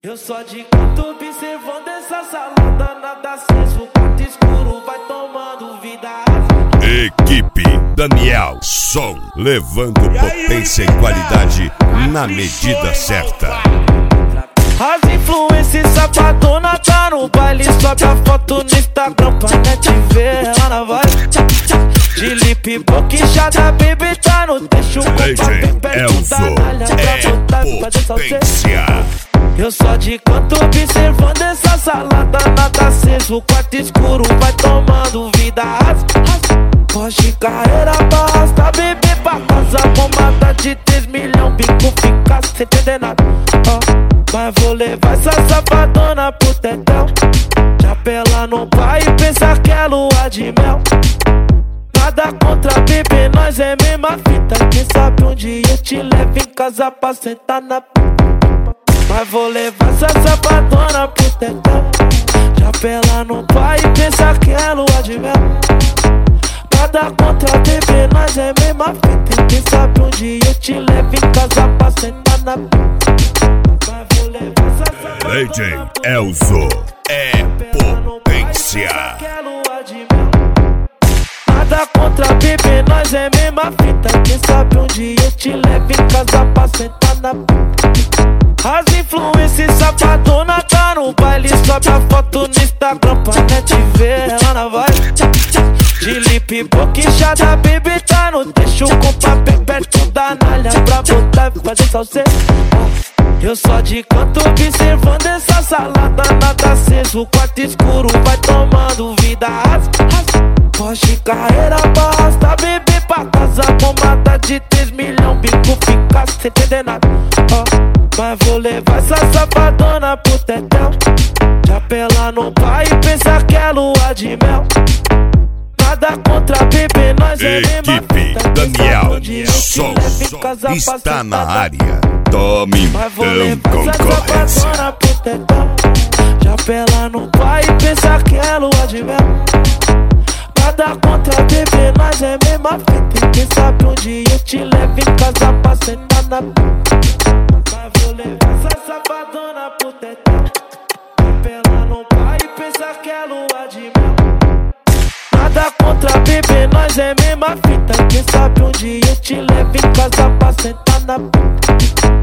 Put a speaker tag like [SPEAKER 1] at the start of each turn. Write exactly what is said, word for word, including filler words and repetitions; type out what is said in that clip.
[SPEAKER 1] Eu só de canto observando essa salada, nada senso, quarto escuro, vai tomando vida.
[SPEAKER 2] Equipe Daniel Som, levando potência e qualidade na medida certa.
[SPEAKER 1] As influências sapadona tá no baile, sobe a foto no Instagram pra net ver ela na vibe. De lip boquinchada, baby tá no texto,
[SPEAKER 2] Legend Elzo é potência.
[SPEAKER 1] Eu só de canto observando essa salada, nada aceso, o quarto escuro vai tomando vida. Porsche carreira basta, bebê pra casa, bombada de três milhões, bico fica sem entender nada. Oh, mas vou levar essa safadona pro tetel. Chapela no pai e pensa que é lua de mel. Nada contra bebê, nós é mesma fita. Quem sabe um dia eu te levo em casa pra sentar na p. Mas vou levar essa safadona pro tetel. Chapela no pai e pensa que é lua de mel. Nada contra bebê, nós é mesma fita. Quem sabe um dia eu te levo em casa pra sentar na p. Mas vou levar essa safadona
[SPEAKER 2] Legend Elzo é potência.
[SPEAKER 1] Nada contra bebê, nós é mesma fita. Quem sabe um dia eu te levo em casa pra sentar na p. As influências sapadona tá no baile, sobe a foto no Instagram pra net ver ela na vibe. De lip boquinchada, baby tá no texto, com papel perto da nalha pra botar e fazer salseiro. Eu só de canto observando essa salada, nada aceso, o quarto escuro vai tomando vida. Porsche carreira basta, bebê pra casa, bombada de três milhões, bico fica sem entender nada. Oh, mas vou levar essa safadona pro tetel. Chapela no pai e pensa que é lua de mel. Nada contra bebê, nós é mesma
[SPEAKER 2] Equipe Daniel Som está na área. Tome então concorrência.
[SPEAKER 1] Chapela no pai e pensa que é lua de mel. Nada contra bebê, nós é mesma fita. Quem sabe um dia eu te levo em casa pra sentar na p. Mas vou levar essa safadona pro tetel. Chapela no pai e pensa que é lua de mel. Nada contra bebê, nós é mesma fita. Quem sabe um dia eu te levo em casa pra sentar na p.